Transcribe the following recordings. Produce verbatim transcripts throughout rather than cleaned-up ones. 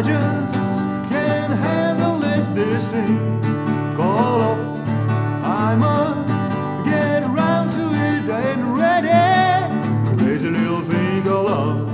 just can't handle it, this thing call off. I must get around to it, ain't ready. Crazy little thing call off.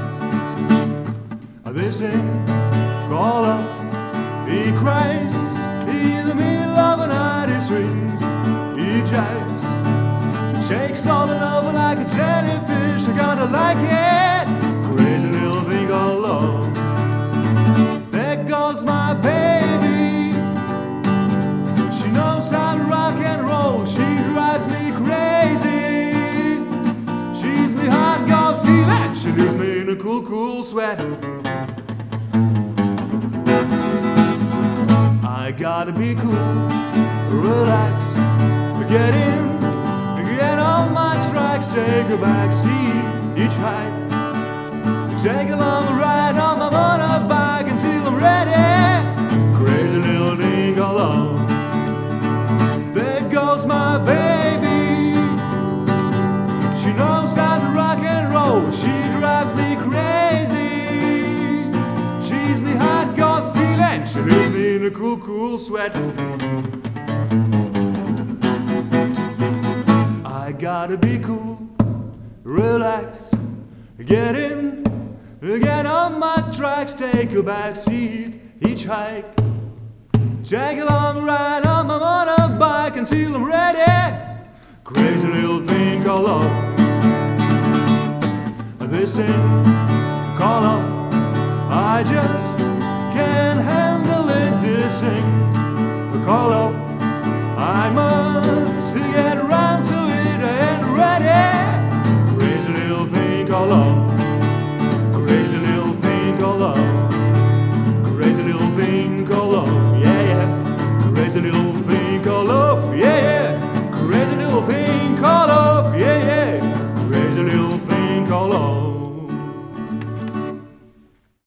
This thing call off. He cries in the middle of a night, he swings, he jives, shakes all the love like a jellyfish. I gotta like it. Crazy little thing called love. There goes my baby. She knows how to rock and roll. She drives me crazy. She's me hot girl feeling. She leaves me in a cool, cool sweat. I gotta be cool, relax, get in, get on my tracks, take a back seat, hitchhike, take a long ride on my motorbike until I'm ready. Crazy little thing alone. There goes my baby. She knows how to rock and roll. She drives me crazy. She's me hot girl feeling. She leaves me in a cool, cool sweat. I gotta be cool, relax, get in, get on my tracks, take a back seat, hitchhike, take a long ride on my motorbike until I'm ready. Crazy little thing called love. This thing called love. I just can't handle it, this thing called love. I must